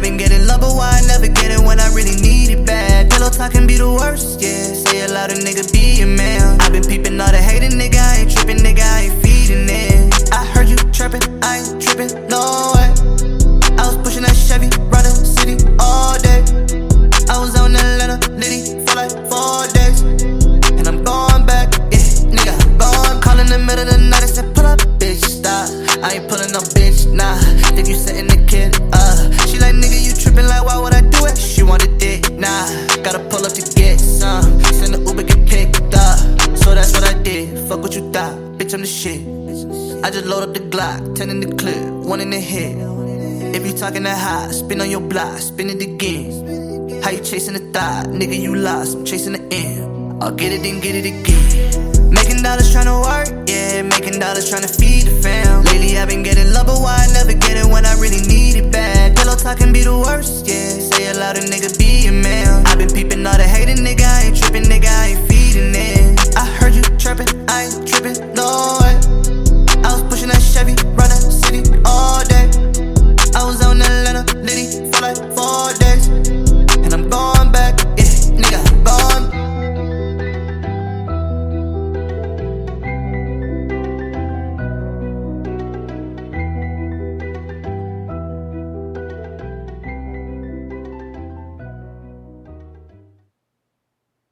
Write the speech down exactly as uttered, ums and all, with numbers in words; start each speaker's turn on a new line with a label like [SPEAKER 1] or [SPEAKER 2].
[SPEAKER 1] I've been getting love, but why I never get it when I really need it bad? Pillow talking be the worst, yeah. Say it louder, nigga, be a man. I've been peeping all the hating, nigga, I ain't tripping, nigga, I ain't feeding it. I heard you trapping, I ain't tripping, no way. I was pushing that Chevy, round the city all day. I was out in Atlanta, Liddy, for like four days. And I'm going back, yeah, nigga, I'm going. Call in the middle of the night, I said, pull up, bitch, stop. I ain't pulling up, bitch, nah. Think you setting the kid up. She like, nigga, you tripping, like, why would I do it? She wanted dick, nah. Gotta pull up to get some. Send the Uber, get picked up. So that's what I did, fuck what you thought. Bitch, I'm the shit. I just load up the Glock, ten in the clip, one in the hit. If you talking that high, spin on your block, spin it again. How you chasing the thigh? Nigga, you lost, I'm chasing the end. I'll get it, then get it again. Making dollars tryna work, yeah. Making dollars tryna feed the fam. Lately I've been getting love, but why I never get it when I really need it bad? Pillow talking be the worst, yeah. Say it louder, nigga, be a man. I've been peeping all the hating, nigga, I ain't tripping, nigga, I ain't feeding it. I heard you trapping, I ain't tripping.